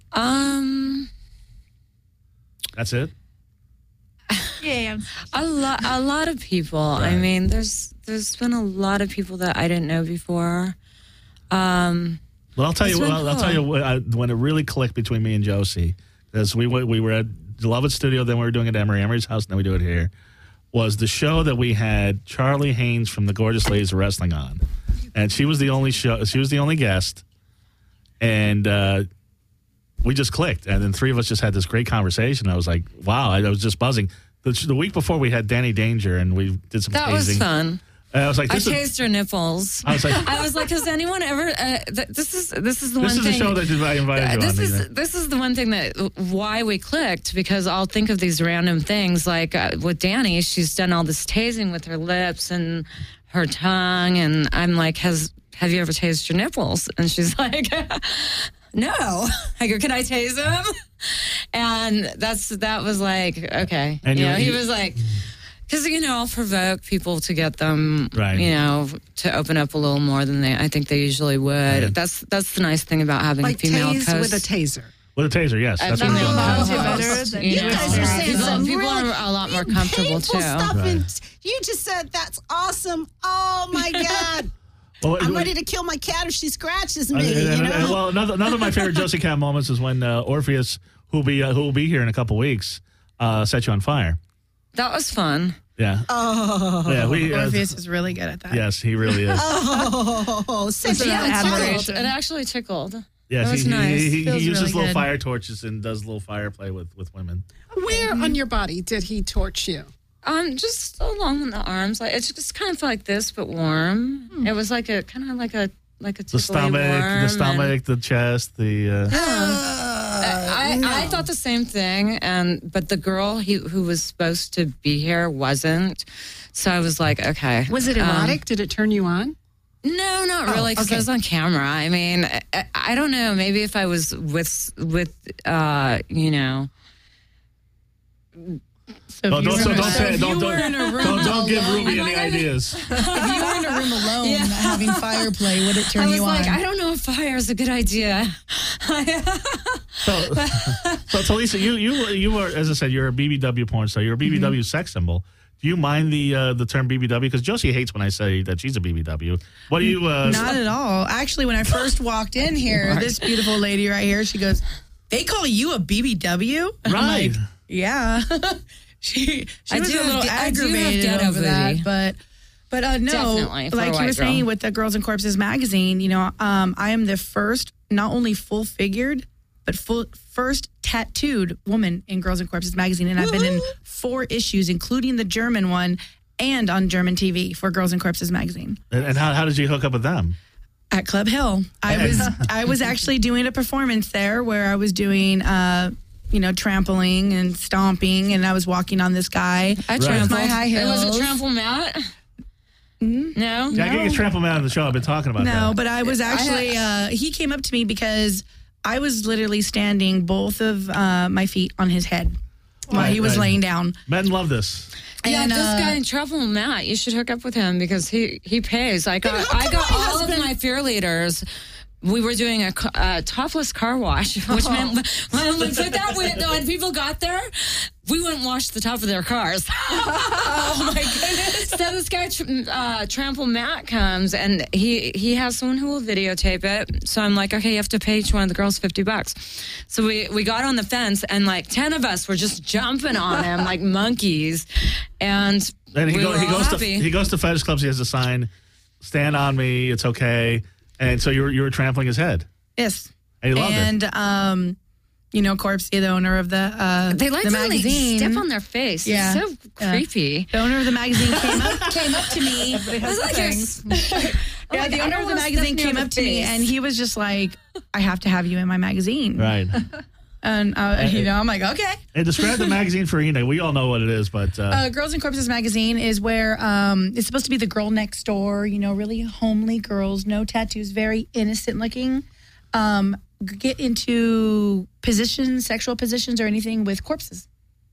That's it. Yeah. A lot of people. Right. I mean, there's been a lot of people that I didn't know before. Well, I'll tell you. It's I'll really tell you when it really clicked between me and Josie, because we were at Lovett Studio, then we were doing it at Emery's house, and then we do it here. Was the show that we had Charlie Haynes from the Gorgeous Ladies of Wrestling on, and she was the only guest, and we just clicked, and then three of us just had this great conversation. I was like, wow, I was just buzzing. The week before we had Danny Danger, and we did some That tasing. was fun. And I was like, I tased her nipples. I was like, has anyone ever? This is the one this thing. is the show that I invited you on. This is the one thing that why we clicked, because I'll think of these random things like with Danny, she's done all this tasing with her lips and her tongue, and I'm like, have you ever tased your nipples? And she's like, no. I go, can I tase them? And that was like, okay. And he was like. Because, I'll provoke people to get them, right. To open up a little more than I think they usually would. Yeah. That's the nice thing about having Like a female tase host. with a taser. With a taser, yes. That's what we're female doing. Sounds co-host, better than you you know. guys are saying some people really are a lot more comfortable, too. painful stuff, Right. and you just said that's awesome. Oh my God. Well, I'm ready to kill my cat if she scratches me. Well, another of my favorite Josie Cat moments is when Orpheus, who will be here in a couple weeks, set you on fire. That was fun. Yeah. Oh. Yeah. Orpheus is really good at that. Yes, he really is. Oh, such Listen, an admiration. It actually tickled. Yes, That was he nice. he Feels uses really little good. fire torches and does little fire play with women. Where on your body did he torch you? Just along the arms. Like it's just kind of like this, but warm. It was like a kind of like a The stomach, the chest, the. I thought the same thing, but the girl who was supposed to be here wasn't. So I was like, okay. Was it erotic? Did it turn you on? No, not really, because I was on camera. I mean, I don't know. Maybe if I was with you know. So Don't if you say it. Don't give alone- Ruby any ideas. If you were in a room alone having fire play, would it turn I was you like, on? I don't know if fire is a good idea. So Talisa, you were, as I said, you're a BBW porn star. You're a BBW sex symbol. Do you mind the term BBW? Because Josie hates when I say that she's a BBW. What do you? Not at all. Actually, when I first walked in here, this beautiful lady right here, she goes, "They call you a BBW?" I'm Right. like, yeah. she I was do a little have- I do have aggravated ghetto over that, booty. but no, Definitely, for a like you white were saying girl. with the Girls and Corpses magazine, you know, I am the first, not only full figured, but first tattooed woman in Girls and Corpses magazine, and I've been in 4 issues, including the German one, and on German TV for Girls and Corpses magazine. and how did you hook up with them? At Club Hill, I was actually doing a performance there where I was doing, trampling and stomping, and I was walking on this guy. I Right. trampled. My high It was heels. a trample mat. No. Yeah, I get you trample man on the show. I've been talking about that. No, but I was actually, he came up to me because I was literally standing both of my feet on his head while he was Right. laying down. Men love this. Yeah, And, this guy in Travel Matt, you should hook up with him because he pays. I got all of my fear leaders. We were doing a topless car wash, which meant when we put that window and people got there, we wouldn't wash the top of their cars. Oh my goodness! So this guy Trample Matt comes and he has someone who will videotape it. So I'm like, okay, you have to pay each one of the girls $50. So we got on the fence and like 10 of us were just jumping on him like monkeys, and And he we were all goes happy. to fetish clubs. He has a sign, "Stand on me, it's okay." And so you were trampling his head. Yes. And he loved it. And, Corpsey, the owner of the They like the to like magazine. step on their face. Yeah. It's so creepy. The owner of the magazine came up to me. Has like things. Yeah, the I owner don't of the wanna magazine step near came the up to me, face. and he was just like, "I have to have you in my magazine." Right. And I'm like, okay. And describe the magazine for Ina. We all know what it is, but Girls and Corpses magazine is where it's supposed to be the girl next door. Really homely girls, no tattoos, very innocent looking. Get into sexual positions, or anything with corpses.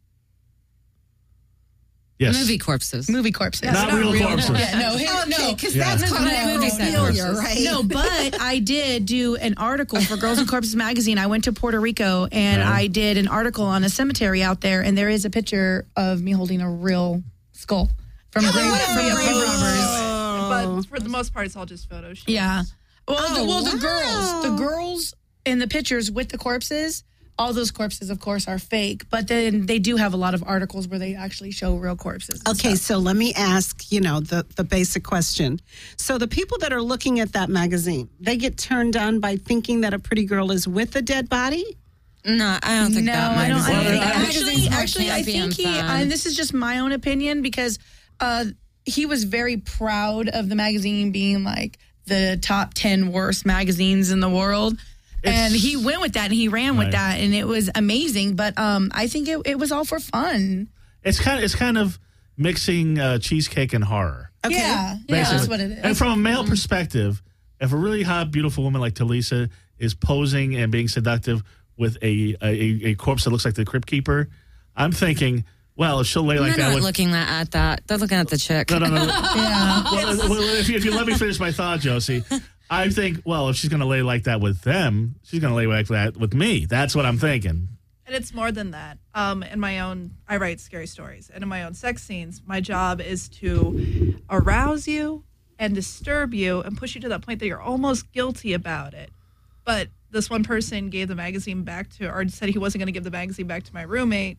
yes, Movie corpses. Movie corpses. not real corpses. Yeah, no, because Yeah. that's called Movie set necrophilia, corpses. right? No, but I did do an article for Girls and Corpses magazine. I went to Puerto Rico and Yeah. I did an article on a cemetery out there, and there is a picture of me holding a real skull from grave robbers. But for the most part, it's all just photo shoots. Yeah. Well, the wow. girls in the pictures with the corpses, all those corpses, of course, are fake. But then they do have a lot of articles where they actually show real corpses. and Okay, stuff. so let me ask, the basic question. So the people that are looking at that magazine, they get turned on by thinking that a pretty girl is with a dead body? No, I don't think No, that I don't. magazine. I don't think, Well, actually, I think he. And this is just my own opinion because he was very proud of the magazine being like the top 10 worst magazines in the world. And he went with that and he ran with Right. that, and it was amazing. But I think it was all for fun. It's kind of mixing cheesecake and horror. Okay. Yeah, Basically. that's what it is. And from a male perspective, if a really hot, beautiful woman like Talisa is posing and being seductive with a corpse that looks like the Crypt Keeper, I'm thinking, well, if she'll lay like They're that not with... looking at that. They're looking at the chick. No. Yeah. Well, if you let me finish my thought, Josie, I think, well, if she's going to lay like that with them, she's going to lay like that with me. That's what I'm thinking. And it's more than that. I write scary stories. And in my own sex scenes, my job is to arouse you and disturb you and push you to that point that you're almost guilty about it. But this one person gave the magazine back or said he wasn't going to give the magazine back to my roommate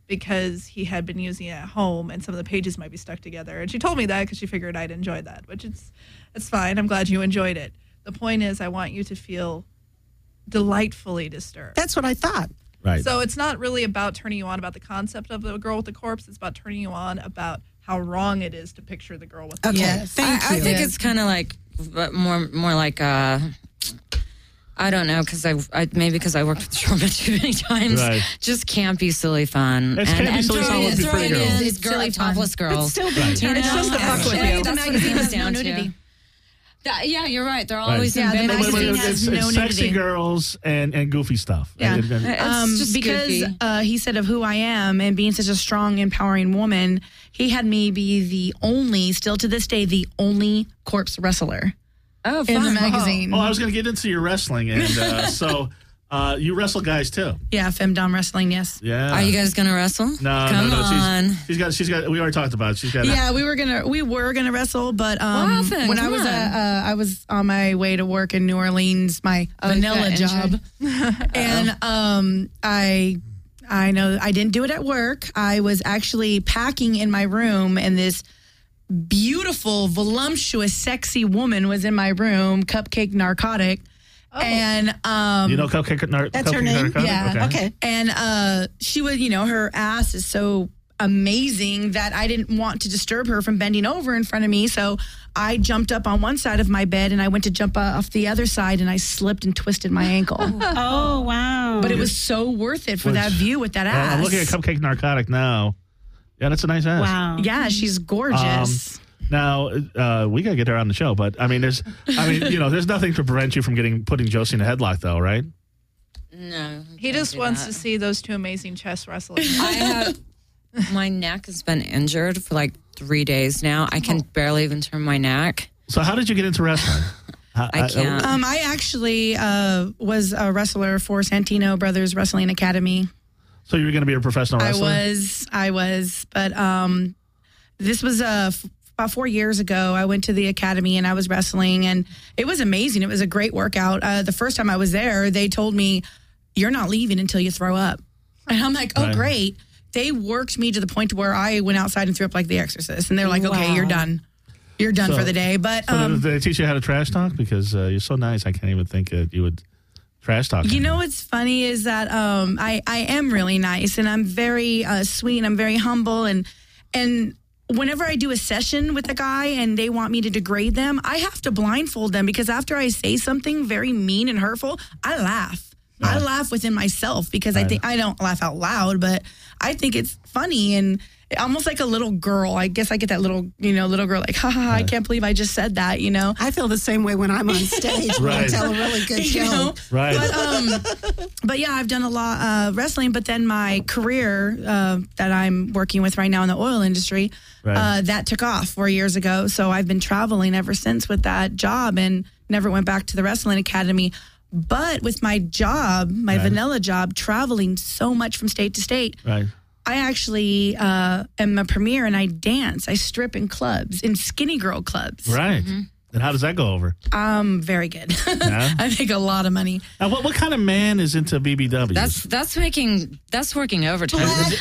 because he had been using it at home and some of the pages might be stuck together. And she told me that because she figured I'd enjoy that, which it's fine. I'm glad you enjoyed it. The point is, I want you to feel delightfully disturbed. That's what I thought. Right. So it's not really about turning you on about the concept of the girl with the corpse. It's about turning you on about how wrong it is to picture the girl with the Okay, corpse. thank you. I think it's kind of like more like I don't know, because I worked with Trauma too many times. Right. Just campy, silly fun. It's campy, silly fun with throwing pretty girls. in silly topless But girls. still being turned It's just on. to fuck with you. That's what it comes down to. Yeah, you're right. They're always Yeah, the in magazine bathing has it's no sexy nudity. girls and goofy stuff. Yeah. It's just because goofy. he said of who I am and being such a strong, empowering woman, he had me be still to this day, the only corpse wrestler Oh, in the fun. magazine. Oh, I was going to get into your wrestling, and so you wrestle guys too. Yeah, femdom wrestling, yes. Yeah. Are you guys gonna wrestle? No, Come no. on. She's got. We already talked about it. She's got. Yeah, we were gonna wrestle, but happened? when Come I was on my way to work in New Orleans, my vanilla you got job, and I know I didn't do it at work. I was actually packing in my room, and this beautiful, voluptuous, sexy woman was in my room, Cupcake Narcotic. And You know, Cupcake. That's her Cupcake name? Narcotic? Yeah. Okay. And she was, her ass is so amazing that I didn't want to disturb her from bending over in front of me. So I jumped up on one side of my bed and I went to jump off the other side and I slipped and twisted my ankle. Oh, wow. But it was so worth it for that view with that Well, ass. I'm looking at Cupcake Narcotic now. Yeah, that's a nice ass. Wow. Yeah, she's gorgeous. Now we gotta get her on the show, but there's nothing to prevent you from putting Josie in a headlock, though, right? No. He just wants to see those two amazing chess wrestlers. My neck has been injured for like 3 days now. I can barely even turn my neck. So how did you get into wrestling? I can't. I actually was a wrestler for Santino Brothers Wrestling Academy. So you were going to be a professional wrestler? I was. But this was about 4 years ago. I went to the academy and I was wrestling, and it was amazing. It was a great workout. The first time I was there, they told me, "You're not leaving until you throw up." And I'm like, "Oh, Right. great." They worked me to the point where I went outside and threw up like The Exorcist. And they're like, "Okay, you're done. You're done So- for the day." But So did they teach you how to trash talk? Because you're so nice, I can't even think that you would trash talk. you know what's funny is that I am really nice and I'm very sweet and I'm very humble and whenever I do a session with a guy and they want me to degrade them, I have to blindfold them because after I say something very mean and hurtful, I laugh. I laugh within myself because I think I don't laugh out loud, but I think it's funny and almost like a little girl. I guess I get that little girl like, ha ha, ha, I can't believe I just said that, I feel the same way when I'm on stage when I Right. tell a really good You know? joke. Right. But yeah, I've done a lot wrestling. But then my career that I'm working with right now in the oil industry, Right. that took off 4 years ago. So I've been traveling ever since with that job and never went back to the wrestling academy. But with my job, my vanilla job, traveling so much from state to state, Right. I actually am a premier and I dance. I strip in clubs, in skinny girl clubs. Right. And how does that go over? Very good. Yeah? I make a lot of money. Now, what kind of man is into BBWs? That's working overtime. It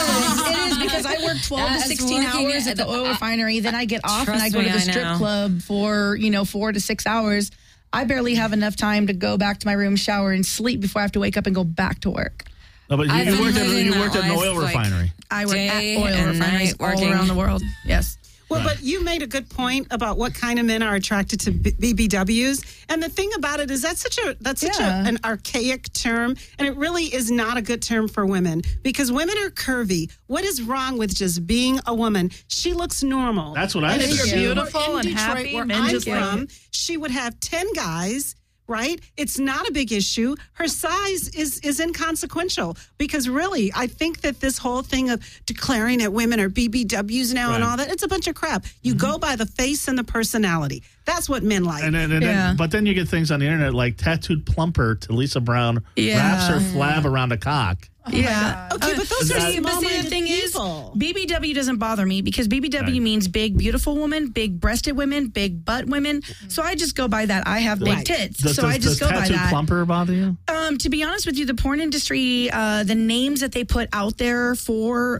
is because I work 12 to That's 16 working hours at the oil refinery. Then I get off and I Trust go to me, the I strip know. club for, 4 to 6 hours. I barely have enough time to go back to my room, shower, and sleep before I have to wake up and go back to work. No, but I've you been worked living at that an life, oil like- refinery. I work Day at oil and refineries night all working. around the world. Yes. Well, but you made a good point about what kind of men are attracted to BBWs, and the thing about it is that's such an archaic term, and it really is not a good term for women because women are curvy. What is wrong with just being a woman? She looks normal. That's what I and if said. you're Beautiful in and Detroit, happy, where men I'm just like from, she would have 10 guys. Right? It's not a big issue. Her size is inconsequential because really, I think that this whole thing of declaring that women are BBWs now and Right. all that, it's a bunch of crap. You go by the face and the personality. That's what men like. And then, but then you get things on the internet like tattooed plumper to Lisa Brown wraps her flab around a cock. Yeah. Okay, but those are But see, the small-minded thing people. is, BBW doesn't bother me because BBW Right. means big, beautiful woman, big breasted women, big butt women. So I just go by that. I have big Right. tits. Does, so I just go by tattoo that. plumper bother you? To be honest with you, the porn industry, the names that they put out there for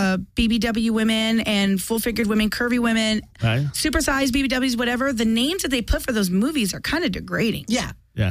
BBW women and full-figured women, curvy women, Right. supersized BBWs, whatever, the names that they put for those movies are kind of degrading. Yeah. Yeah.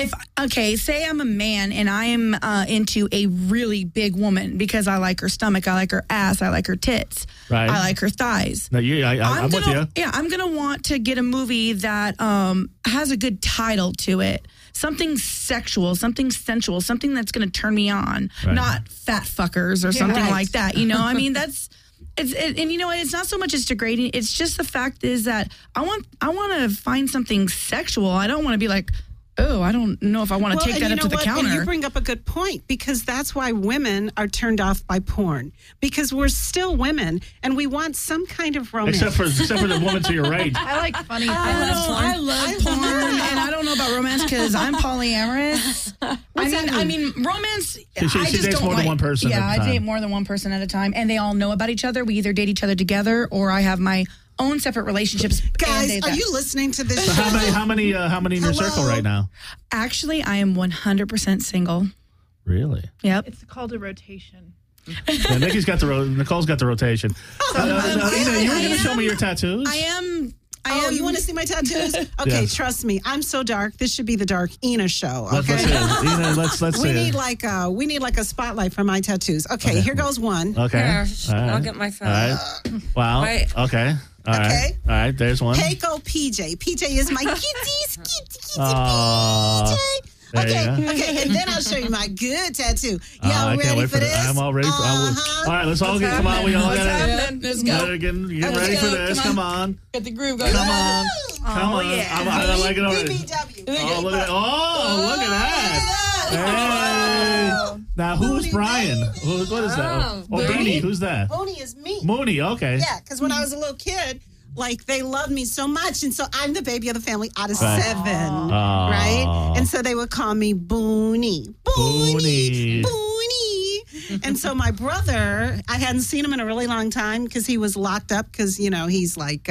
Say I'm a man and I am into a really big woman because I like her stomach, I like her ass, I like her tits, Right. I like her thighs. No, I'm with you. Yeah, I'm gonna want to get a movie that has a good title to it, something sexual, something sensual, something that's gonna turn me on, Right. not fat fuckers or something Right. like that. You know, I mean that's. And you know what? It's not so much as degrading. It's just the fact is that I want to find something sexual. I don't want to be like, oh, I don't know if I want to take and that you up know to the what? counter. And you bring up a good point because that's why women are turned off by porn because we're still women and we want some kind of romance. Except for the woman to your right. I like funny. I love porn, and I don't know about romance because I'm polyamorous. I mean, romance. She I just dates don't more than like- one person Yeah, at a I time. date more than one person at a time, and they all know about each other. We either date each other together, or I have my own separate relationships. and Guys, date are them. you listening to this? So how many in your Hello? circle right now? Actually, I am 100% single. Really? Yep. It's called a rotation. Yeah, Nicole's got the rotation. You were going to show me your tattoos. I am. Oh, you want to see my tattoos? Okay, Yes. trust me. I'm so dark. This should be the Dark Ina show. Let's Okay. see it. Let's We see need it. we need like a spotlight for my tattoos. Okay, here goes one. Okay. Here, All right. I'll get my phone. All right. Wow. Wait. Okay. All right. Okay. All right. There's one. Keiko PJ. PJ is my kitty Aw. PJ. There you Okay, go. okay, and then I'll show you my good tattoo. I Y'all can't ready wait for this? I'm all ready. Uh-huh. All right. Let's all get. Come on. We all What's got happening? Let's Get ready for this. Come on. Get the groove going. Come on. Come on. yeah. I like it already. BBW. Oh, look at that. Hey. Now, who's Brian? What is that? Oh, Beanie. Who's that? Mooney is me. Mooney. Okay. Yeah, because when I was a little kid, like they loved me so much, and so I'm the baby of the family out of Right. 7, Aw. right? And so they would call me Boonie, Boonie. Boonie. And so my brother, I hadn't seen him in a really long time because he was locked up because he's like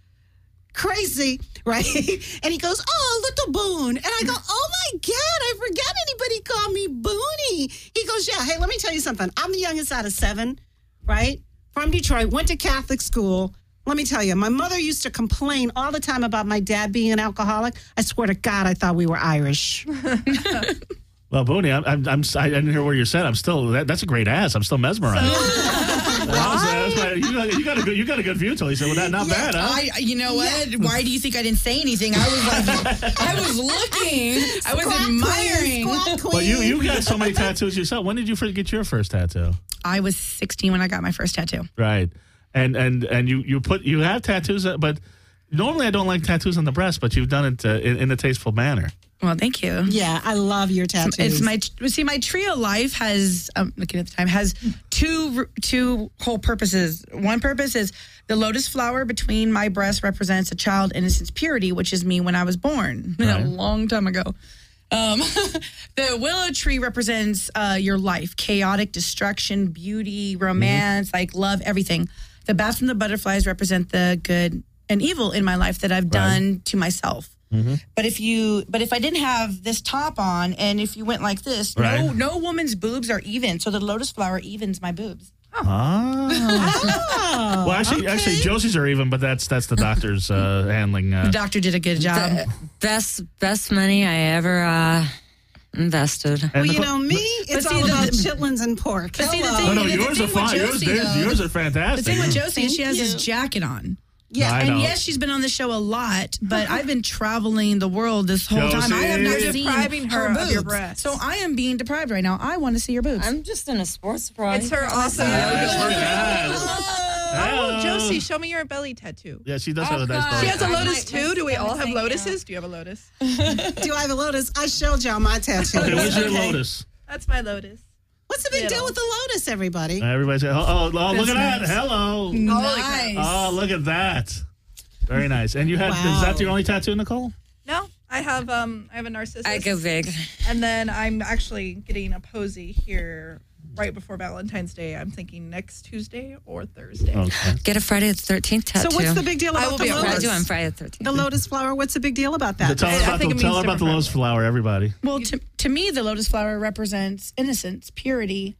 crazy, right? And he goes, "Oh, little Boone," and I go, "Oh my God, I forgot anybody called me Boonie." He goes, "Yeah, hey, let me tell you something. I'm the youngest out of 7, right? From Detroit, went to Catholic school." Let me tell you, my mother used to complain all the time about my dad being an alcoholic. I swear to God, I thought we were Irish. Well, Booney, I didn't hear what you said. I'm still. That's a great ass. I'm still mesmerized. You got a good view, Tilly. So well, not bad, huh? You know what? Why do you think I didn't say anything? I was like, I was looking. I was admiring. But you got so many tattoos yourself. When did you first get your first tattoo? I was 16 when I got my first tattoo. Right, and you have tattoos, but normally I don't like tattoos on the breast, but you've done it in a tasteful manner. Well, thank you. Yeah, I love your tattoos. It's my trio life has looking at the time has two whole purposes. One purpose is the lotus flower between my breasts represents a child innocence purity, which is me when I was born a long time ago. The willow tree represents your life, chaotic destruction, beauty, romance, like love, everything. The bats and the butterflies represent the good and evil in my life that I've done to myself. Mm-hmm. But if I didn't have this top on and if you went like this, Right. no woman's boobs are even. So the lotus flower evens my boobs. Well, actually, Josie's are even, but that's the doctor's handling. The doctor did a good job. Best money I ever invested. And Well, you know me, it's see, all the- about chitlins and pork. But see, the Hello. thing- no, the yours thing are fine. with Josie, though- Yours are The fantastic. thing with Josie is she has Thank this you. jacket on. Yeah, I know. And yes, she's been on the show a lot, but I've been traveling the world this whole time. I have not Josie. seen Depriving her her of boobs. your breasts. So I am being deprived right now. I want to see your boobs. I'm just in a sports bra. It's her awesome. Yes, look at that. Oh, Hello. Josie, show me your belly tattoo. Yeah, she does have a nice God. She body. has a I lotus might too. Do we miss all have something, lotuses? Do you have a lotus? Do I have a lotus? I showed y'all my tattoo. Okay, where's your lotus? That's my lotus. What's the big deal with the lotus, everybody? Everybody's look at that. Hello. Nice. Oh, look at that. Very nice. And you had Wow. is that your only tattoo, Nicole? No, I have a narcissus. I go big. And then I'm actually getting a posy here right before Valentine's Day. I'm thinking next Tuesday or Thursday. Okay. Get a Friday the 13th tattoo. So what's the big deal I about will the be at I lotus? do on Friday the 13th. The lotus flower. What's the big deal about that? Tell her I think it tell her means about the different lotus flower, everybody. Well, to me, the lotus flower represents innocence, purity,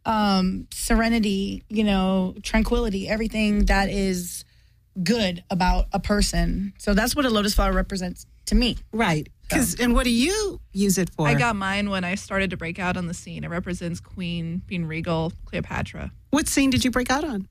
serenity, tranquility, everything that is good about a person. So that's what a lotus flower represents to me. Right. And what do you use it for? I got mine when I started to break out on the scene. It represents Queen being regal, Cleopatra. What scene did you break out on?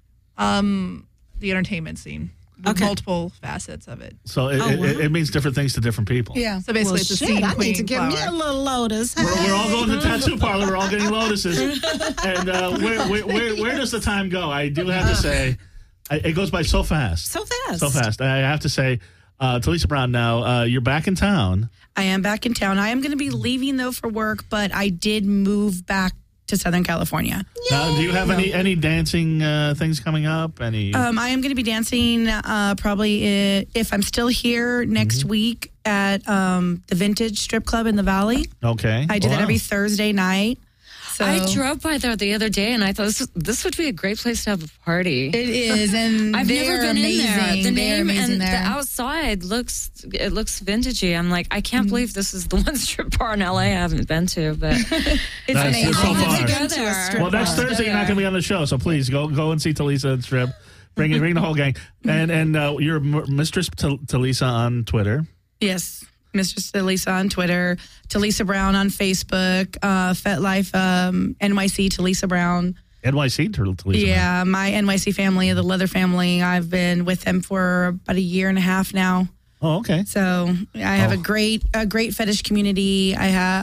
The entertainment scene. With Okay. multiple facets of it. So it means different things to different people. Yeah. So basically, it's a scene I queen need to give me a flower. little lotus. We're all going to the tattoo parlor. We're all getting lotuses. And where does the time go? I do have to say, it goes by so fast. So fast. So fast. I have to say, Talisa Brown, now you're back in town. I am back in town. I am going to be leaving, though, for work, but I did move back to Southern California. Now, do you have any dancing things coming up? Any? I am going to be dancing probably if I'm still here next week at the Vintage Strip Club in the Valley. Okay. I do that Wow. every Thursday night. So I drove by there the other day, and I thought this would be a great place to have a party. It is, and I've they never are been amazing. in there. The They are name amazing and there. the outside looks vintagey. I'm like, I can't believe this is the one strip bar in LA I haven't been to, but It's Nice. amazing. So far. Let's go Been to a there. strip Well, next bar. Thursday you're not going to be on the show, so please go and see Talisa and Strip. Bring the whole gang. And you're Mistress Talisa on Twitter. Yes. Mistress Talisa on Twitter, Talisa Brown on Facebook, FetLife NYC Talisa Brown. NYC Talisa. Yeah, my NYC family, the Leather family. I've been with them for about a year and a half now. Oh, okay. So I have a great fetish community.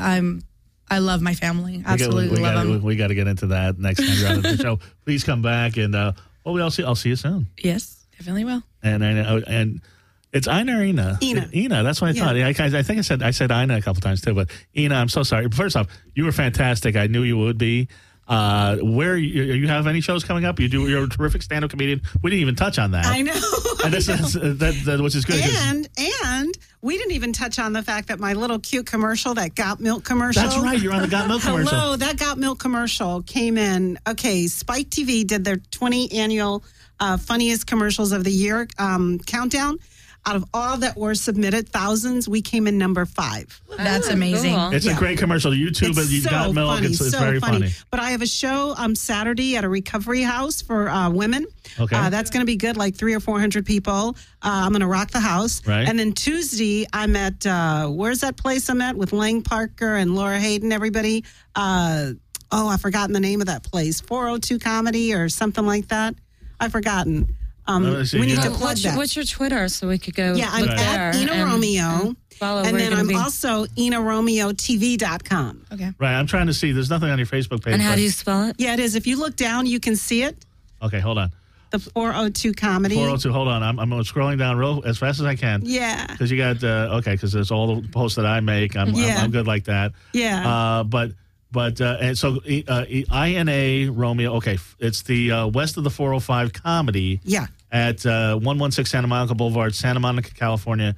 I love my family. Absolutely love them. We got to get into that next time you're on the show. Please come back and I'll see you soon. Yes, definitely will. And it's Ina or Ina? Ina. That's what I thought. I think I said Ina a couple times too, but Ina, I'm so sorry. First off, you were fantastic. I knew you would be. Where you have any shows coming up? You're a terrific stand-up comedian. We didn't even touch on that. I know. And this is that which is good. And we didn't even touch on the fact that my little cute commercial, that Got Milk commercial. That's right. You're on the Got Milk commercial. Hello, that Got Milk commercial came in. Okay, Spike TV did their 20 annual funniest commercials of the year countdown. Out of all that were submitted, thousands, we came in number 5. That's amazing. cool. It's a great commercial. YouTube, but you Got Milk. Funny, It's so very funny. But I have a show Saturday at a recovery house for women. Okay. That's going to be good, like 300 or 400 people. I'm going to rock the house. Right. And then Tuesday, I'm at, where's that place I'm at with Lang Parker and Laura Hayden, everybody? I've forgotten the name of that place. 402 Comedy or something like that. I've forgotten. See, We need you to have- plug that. What's your Twitter so we could go Yeah, I'm look there at Ina and Romeo. follow And where then you're I'm gonna be. also InaRomeoTV.com. Okay. Right. I'm trying to see. There's nothing on your Facebook page. And how but- do you spell it? Yeah, it is. If you look down, you can see it. Okay, hold on. The 402 Comedy. 402. Hold on. I'm scrolling down real as fast as I can. Yeah. Because you got because there's all the posts that I make. I'm good like that. Yeah. And so INA Romeo. Okay, it's the west of the 405 Comedy. Yeah. At 116 Santa Monica Boulevard, Santa Monica, California,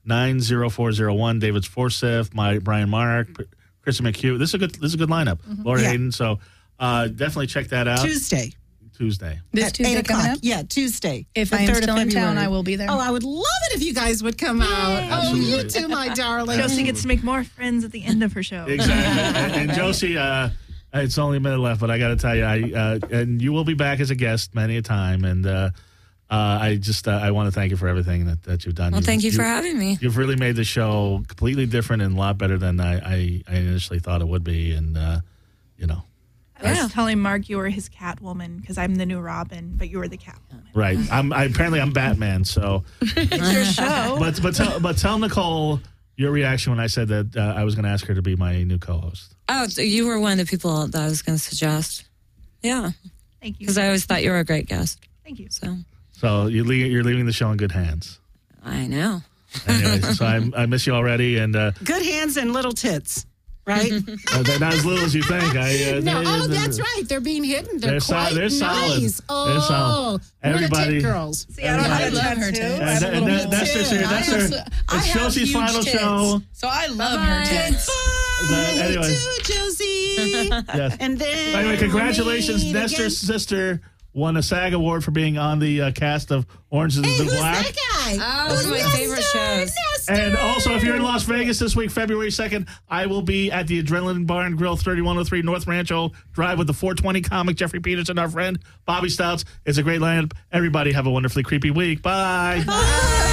90401. David Forsyth, Brian Mark, Kristen McHugh. This is a good lineup. Laura Yeah. Hayden. So definitely check that out. Tuesday. This At Tuesday 8 coming o'clock. up? Yeah, Tuesday. If the I am 3rd of still in town, February. I will be there. Oh, I would love it if you guys would come out. Oh, you too, my darling. Josie gets to make more friends at the end of her show. Exactly. and Josie, it's only a minute left, but I got to tell you, and you will be back as a guest many a time. And I want to thank you for everything that you've done. Well, thank you for having me. You've really made the show completely different and a lot better than I initially thought it would be. And, I was telling Mark you were his Catwoman because I'm the new Robin, but you were the Catwoman. right. Apparently I'm Batman. So, It's your show. but tell Nicole your reaction when I said that I was going to ask her to be my new co-host. Oh, you were one of the people that I was going to suggest. Yeah, Thank you. because I always thought you were a great guest. Thank you. So you're leaving the show in good hands. I know. Anyway, so I miss you already, and Good hands and little tits, right? they're not as little as you think. That's right. They're being hidden. They're quite they're solid. nice. Oh, They're solid. Everybody- tit girls. See, I don't have a love her tattoo. tits. I have a little hole. It's Josie's final show. So I love her tits. Anyway, Too, Josie. Yes. And then Anyway, congratulations. we meet Nestor's again. sister won a SAG award for being on the cast of Orange is Hey, the who's Black. that guy? Oh, it's my favorite shows. And also, if you're in Las Vegas this week, February 2nd, I will be at the Adrenaline Bar and Grill, 3103 North Rancho Drive with the 420 comic Jeffrey Peterson, our friend Bobby Stouts. It's a great lineup. Everybody have a wonderfully creepy week. Bye. Bye.